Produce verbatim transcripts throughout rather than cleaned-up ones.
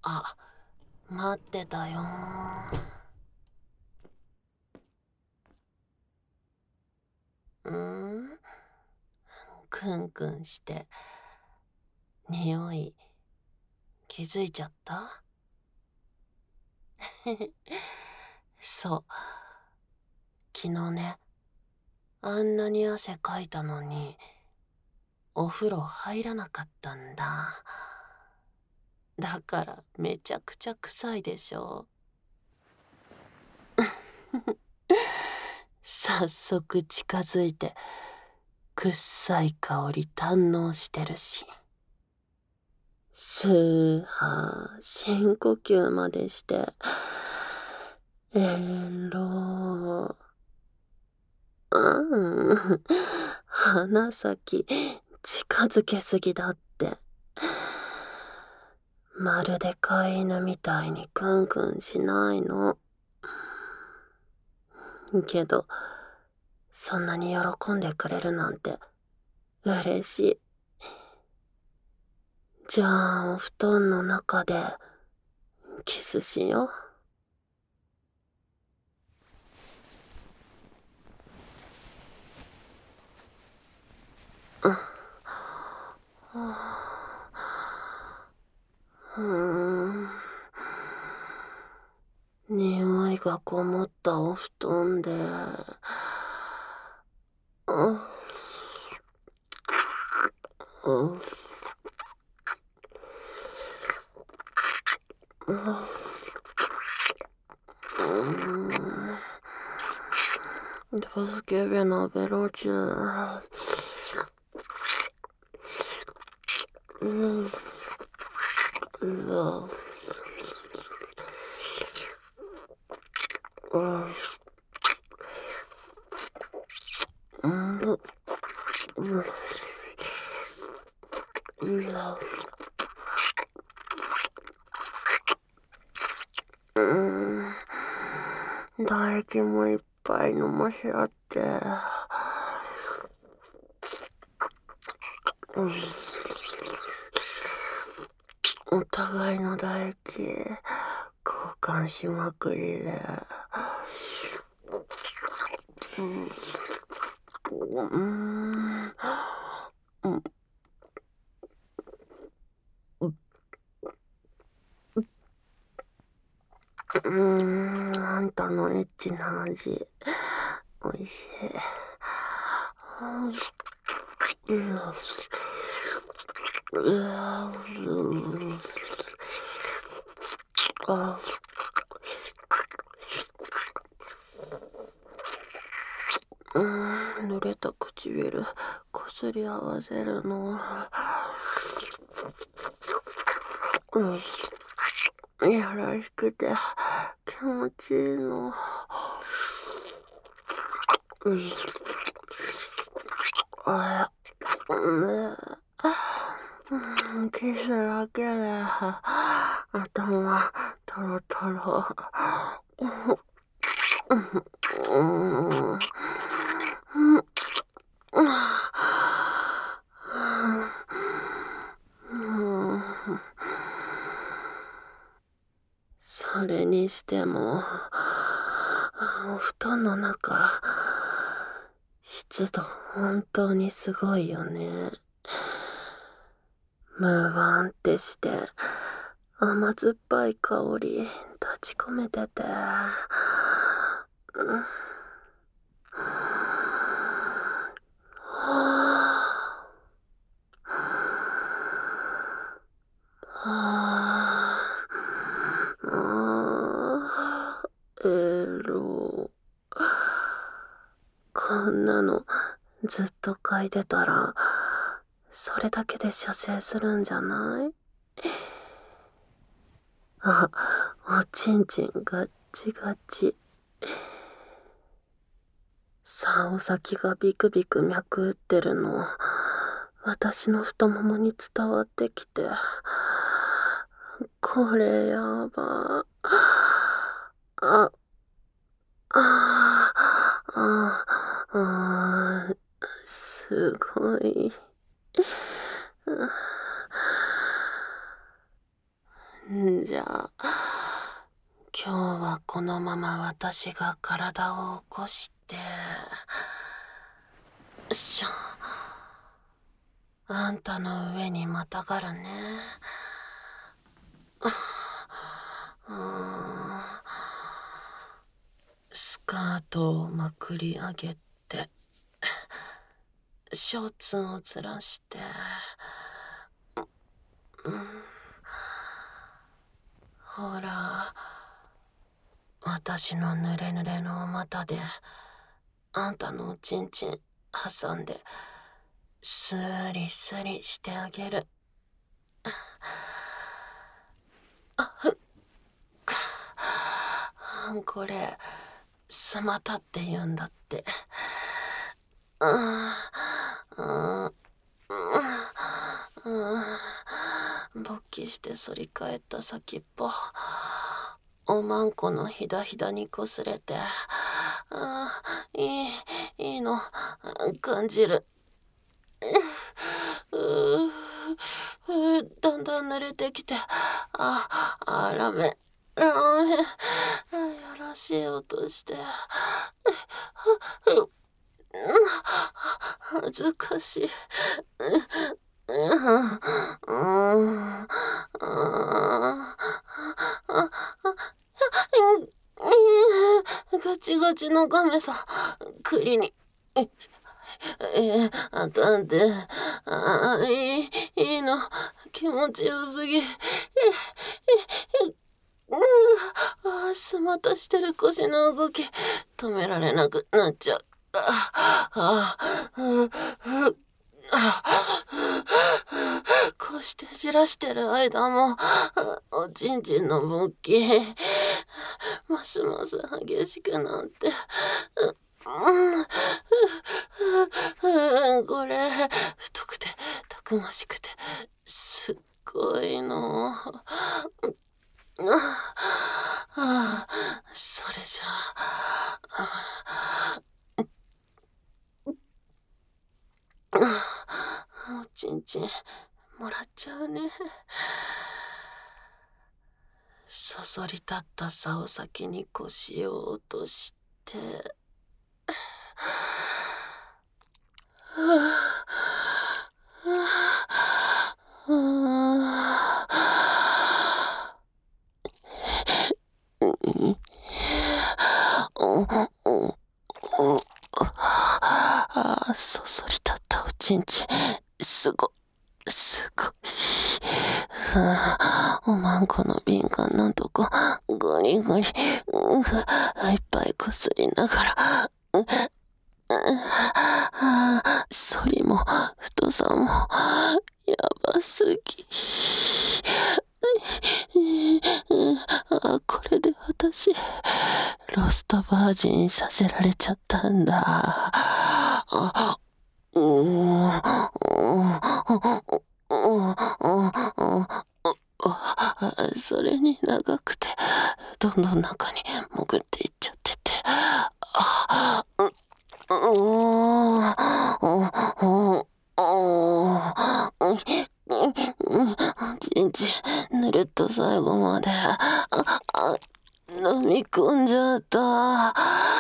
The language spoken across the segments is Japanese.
あ、待ってたよ。うーん、クンクンして匂い気づいちゃった？そう、昨日ね、あんなに汗かいたのにお風呂入らなかったんだ。だからめちゃくちゃ臭いでしょ。早速近づいてくっさい香り堪能してるし、スーハー深呼吸までしてエロうん、鼻先近づけすぎだって。まるで飼い犬みたいにクンクンしないの。けど、そんなに喜んでくれるなんて嬉しい。じゃあ、お布団の中でキスしよう。うーん。匂いがこもったお布団で、うん、うん、うん。助けるのベロチュー。うん、うわ、うん、うん、うん、うわ、うん、唾液もいっぱい飲ませ合って、うん、お互いの唾液交換しまくりで、うん、うん、うん、うーん、あんたのエッチな味、おいしい。うわ、うわ、あ、うーん、濡れた唇、こすり合わせるの。うん、やらしくて気持ちいいの。うん、あ、うん、キスだけで頭トロトロ。うん、うん、それにしても、お布団の中、湿度本当にすごいよね。ムーワンってして甘酸っぱい香り立ち込めてて、うん、はあ、あーエロ。こんなのずっと嗅いでたらそれだけで射精するんじゃない？あ、おちんちんガッチガチ。竿先がビクビク脈打ってるの、私の太ももに伝わってきて、これやば。あ、あ、あ、あ、すごい。 んじゃ。今日はこのまま私が体を起こして、よいしょ。あんたの上にまたがるね。うーんスカートをまくり上げて、ショーツをずらして、うん、ほら、私のぬれぬれの股であんたのおちんちん挟んでスリスリしてあげる。あふっこれスマタって言うんだって。うんうんうん勃起して反り返った先っぽおまんこのひだひだにこすれて、あいいいいの感じる。ううだんだん濡れてきて、ああラメラメやらしい音して、恥ずかしい。ガチガチのガメさ栗にえー、あたんで、あいい、いいの、気持ちよすぎ。え、え、え、あすまたしてる腰の動き、止められなくなっちゃう。ああ、ふ、ふ、あこうしてじらしてる間も、おちんちんの勃起、ますます激しくなって、うん、これ太くてたくましくてすっごいの。ああそれじゃあおちんちんもらっちゃうね。そそり立った竿先に腰を落としてあそそり立ったおちんちんすごすごいおまんこの敏感なとこゴリゴリ、うん、いっぱいこすりながら、うん反りも太さもやばすぎ。あこれで私ロストバージンさせられちゃったんだ。あうーそれに長くてどんどん中に潜っていっちゃってて、あうちんちんぬるっと最後まで飲み込んじゃった。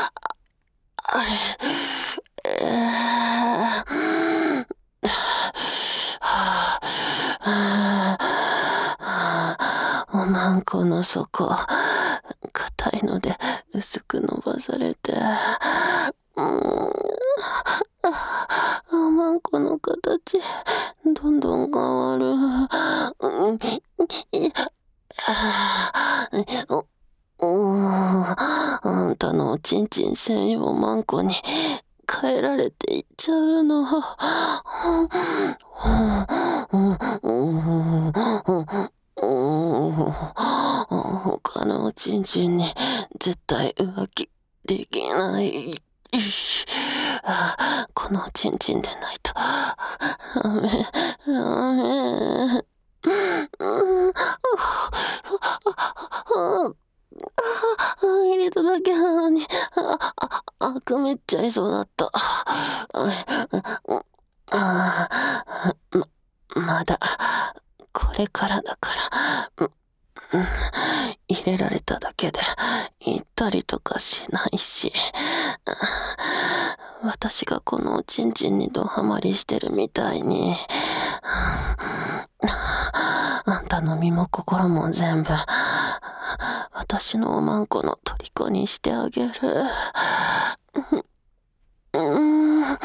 おまんこの底硬いので薄く伸ばされて、うんおまんこの形どんどん変わる。うんおおあんたのおちんちん専用まんこに変えられていっちゃうの。他のおちんちんに絶対浮気できない。このおちんちんでないとダメダメ。入れただけなのにあああくめっちゃいそうだった。あままだこれからだから入れられただけで行ったりとかしないし、私がこのおちんちんにドハマりしてるみたいに、あんたの身も心も全部私のおまんこの虜にしてあげる。うーん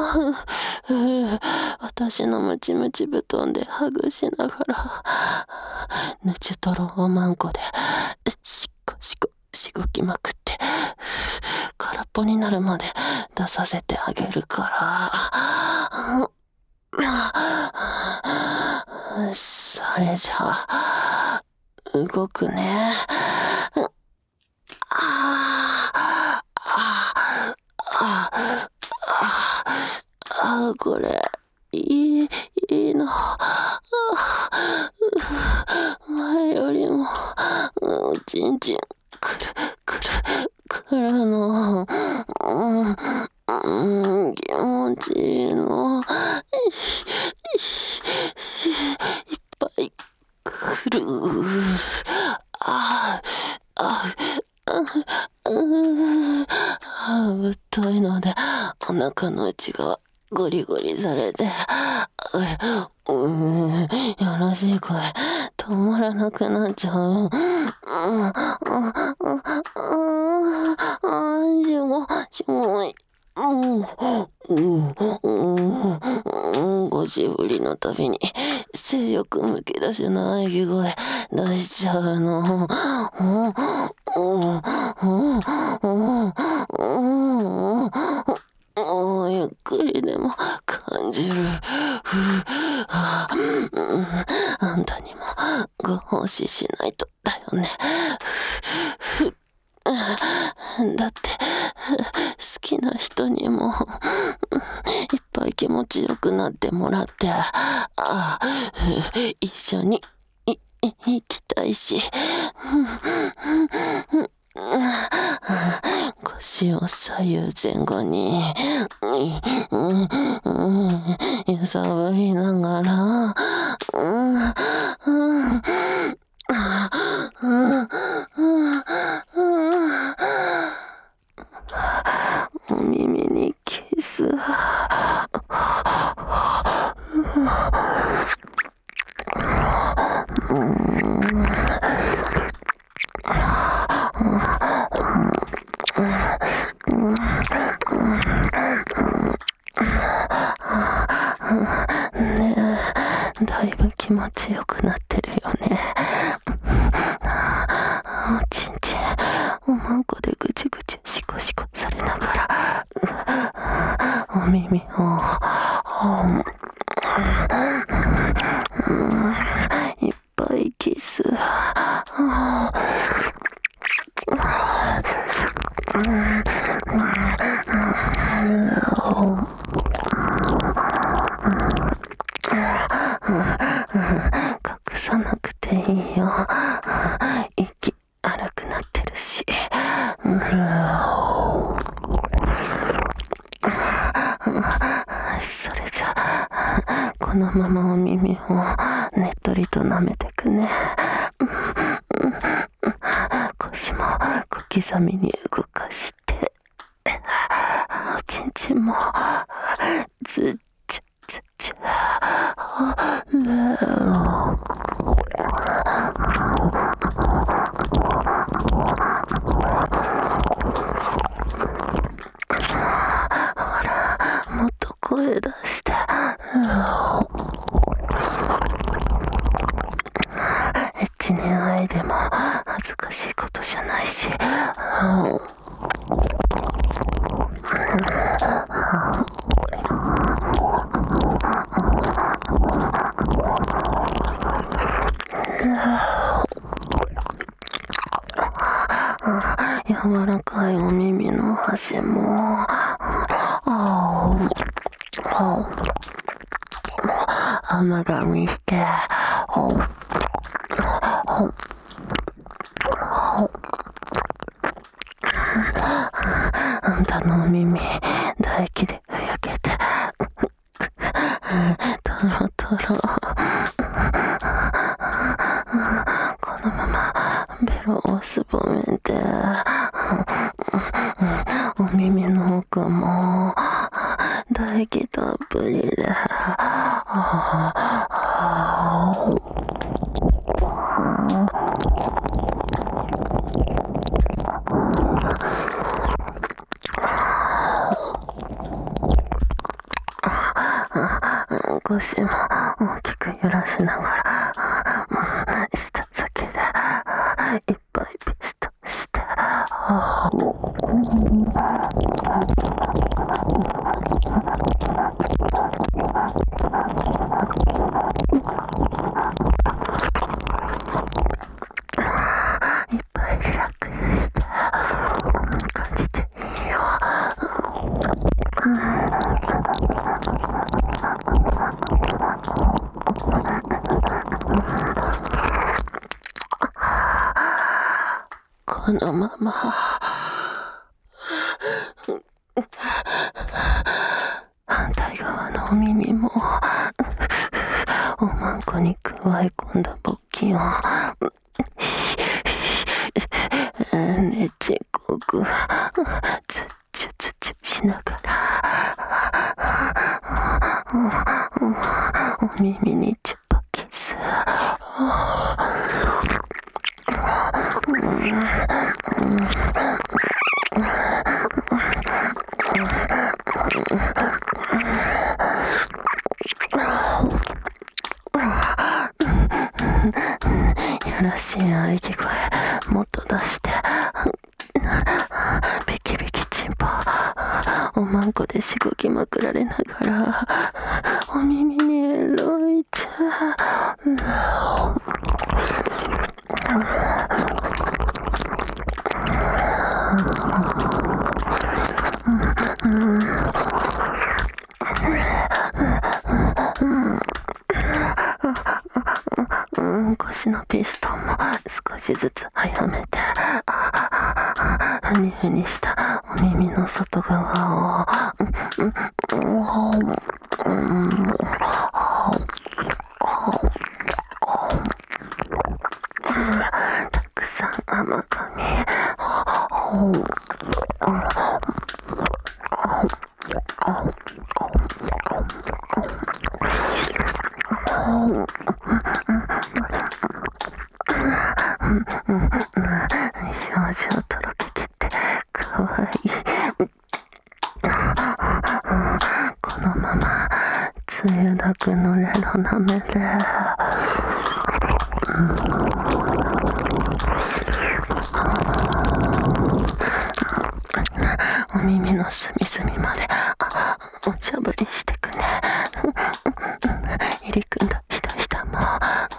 私のムチムチ布団でハグしながら、ぬちとろおまんこでしっこしこしごきまくって、空っぽになるまで出させてあげるから。それじゃあ動くね。ああああ、これいいいいの。前よりもおちんちんくるくるくるの、うん、気持ちいいの。いっぱいくる。ああぶっといのでお腹の内側ゴリゴリされて、うーん、よろしい声止まらなくなっちゃう。しもしもい。ゴシ振りのたびに性欲むき出しの喘ぎ声出しちゃうの。ゆっくりでも感じる。あんたにもご奉仕しないとだよね。だって好きな人にもいっぱい気持ちよくなってもらって、あ一緒にい行きたいし、腰を左右前後に揺さぶりながら、お耳にキス。ねえ、だいぶ気持ちよくなってるよね。おちんちんおまんこでぐちゅぐちゅシコシコされながら、お耳をいっぱいキス。隠さなくていいよ。息荒くなってるし。それじゃあこのままお耳をねっとりと舐めてくね。腰も小刻みに動かして、おちんちんもずっちゅずっちゅ。ほら、もっと声出して。エッチに愛でも恥ずかしいことじゃないし。柔らかいお耳の端も、甘噛みして、あんたのお耳唾液でふやけてトロトロ。このままをすぼめて、お耳の奥も唾液たっぷりで、腰も大きく揺らしながら、舌先でいっぱいピストして、いっぱいリラックスして感じていいよ。このまま反対側のお耳もおまんこに加え込んだ勃起をねちこくつっちゅつっちゅしながらお耳にチュッパキス、やらしい喘ぎ声もっと出して、ビキビキチンポおまんこでしごきまくられながらお耳にエロいちゃ腰のピストンも少しずつ早めて、ふにふにしたお耳の外側をたくさん甘噛み、表情とろけきってかわいい。このまま梅雨だくのレロなめれ、お耳の隅々までおしゃぶりしてくね。入り組んだひだひだも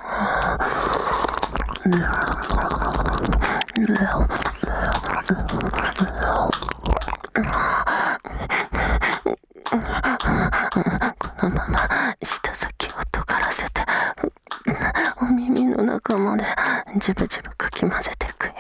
このまま舌先を尖らせてお耳の中までジブジブかき混ぜていくよ。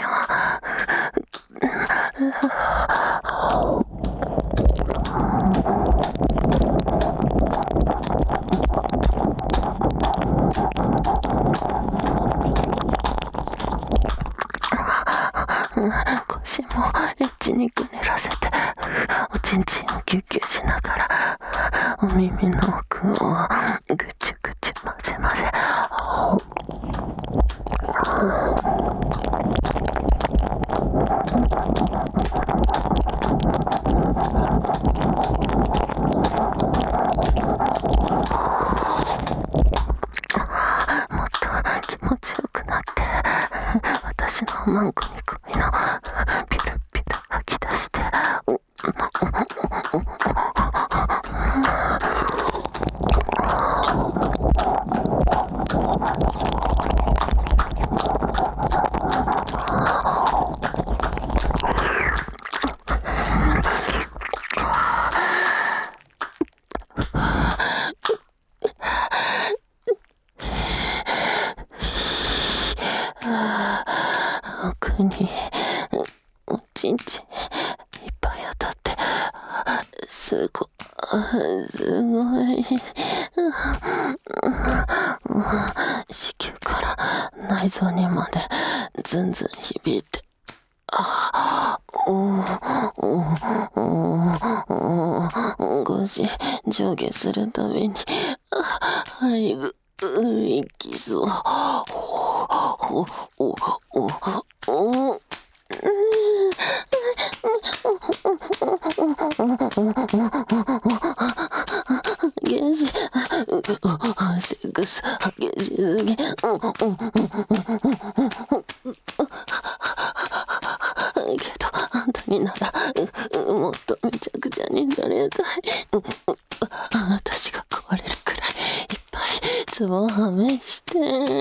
腰もエッチにぐねらせておちんちんをキュッキュしながらお耳の奥をぐちゅぐちゅ混ぜ混ぜ、もっと気持ちよくなって私のおまんこに首のピュルピュル吐き出して、奥におちんちんいっぱい当たってすごすごい子宮から内臓にまでずんずん響いて、ああ、少し上下するたびに、はいぐ、息そう。お、お、お、お、激しい、セックス激しすぎ、けどあんたにならもっとめちゃくちゃになれたい。私が壊れるくらいいっぱいツボはめして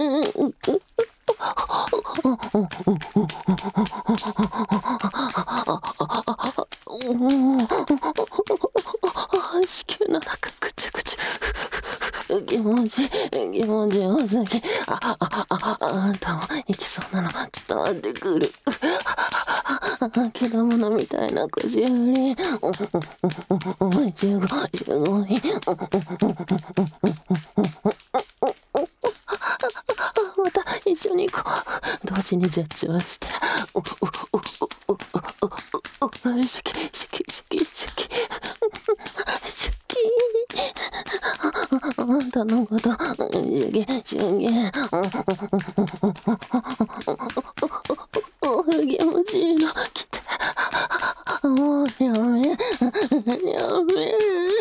子宮の中ぐちゅぐちゅ気持ち気持ちよすぎ、ああああんたも行きそうなの伝わってくる。果物みたいな口よりすごいすごい、また一緒に行こう。同時に絶頂して、シュキシュキシュキシュキシュキ、あんたのことシュキシュキ、気持ちいいの来て、もうやめやめ、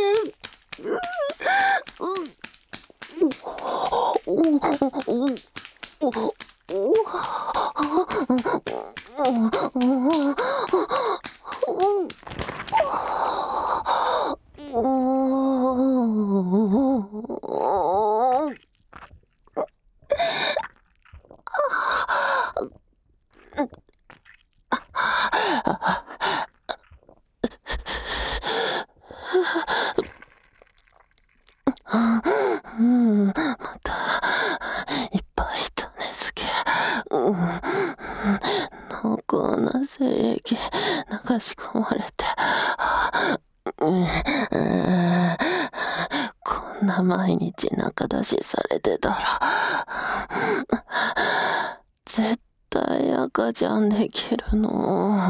うん、またいっぱい種付け、うん、濃厚な精液流し込まれて、うん、こんな毎日中出しされてたら絶対赤ちゃんできるの。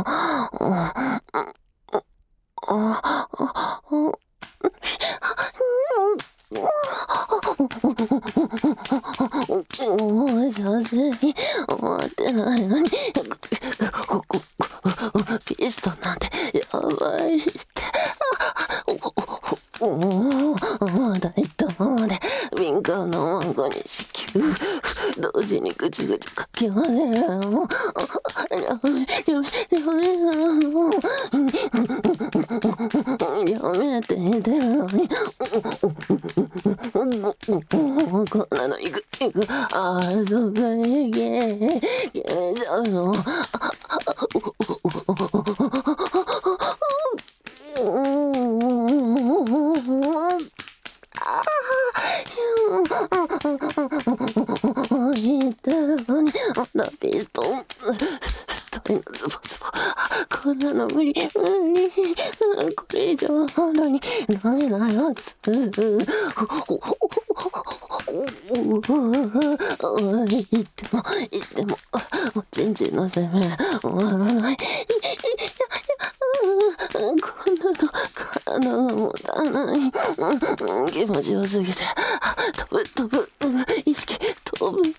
もう射精終わってないのにピストンなんてやばいって、まだ言ったままで敏感なマンコに子宮同時にぐちぐちかき混ぜるの、やめやめやめもうやめって言ってるのに、こんなのいくいく、ああそうかいけけちゃうの、言ってるのにまだピストン太いのズボズボ、こんなの無理無理、これ以上は本当にダメなやつ。言っても言ってもおちんちんの攻め終わらない。こんなの体が持たない。気持ちよすぎて飛ぶ飛ぶ、意識飛ぶ。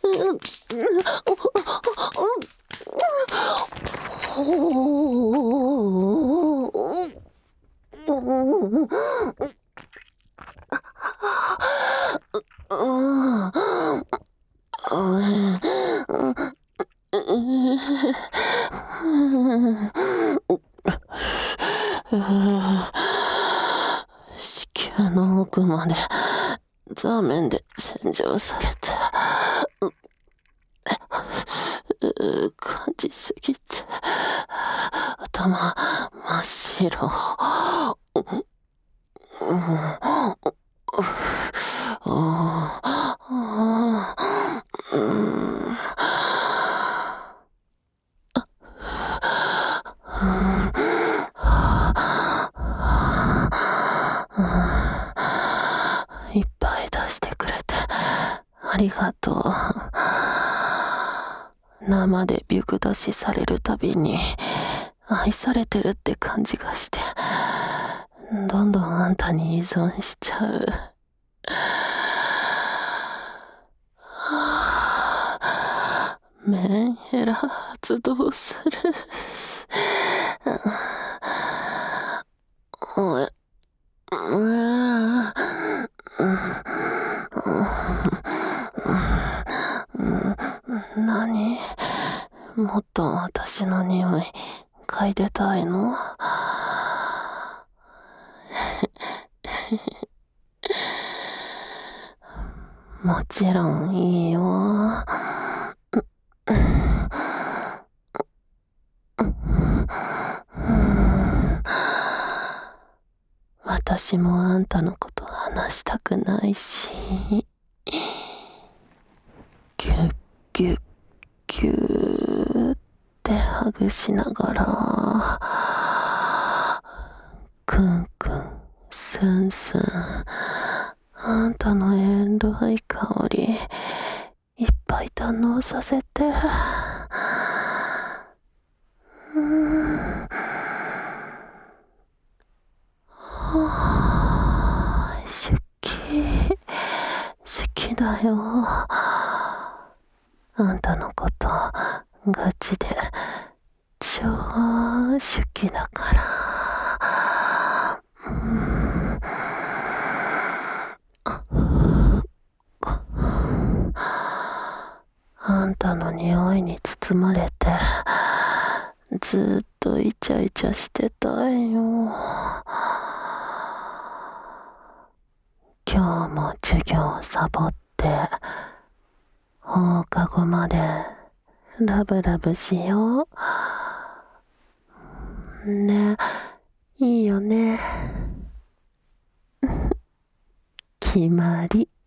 子宮の奥まで座面で洗浄されて、感じすぎて頭真っ白。いっぱい出してくれてありがとう。 生でビュグ出しされるたびに愛されてるって感じがして、どんどんあんたに依存しちゃう。メンヘラ発動する。おえ、うわ何？もっと私の匂い嗅いでたいの？もちろんいいよ。私もあんたのこと話したくないし。ギュッギュッギューってハグしながら、クンクンスンスン、あんたの遠慮いい香りいっぱい堪能させて。うーん、好き好きだよ。あんたのことガチで超好きだから。うん、あんたの匂いに包まれてずっとイチャイチャしてたいよ。今日も授業サボって放課後までラブラブしようね。いいよね。決まり。